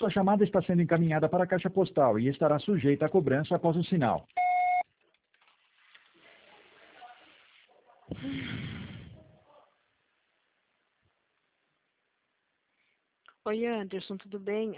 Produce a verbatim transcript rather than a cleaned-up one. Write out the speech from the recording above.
Sua chamada está sendo encaminhada para a caixa postal e estará sujeita a cobrança após o sinal. Oi, Anderson, tudo bem?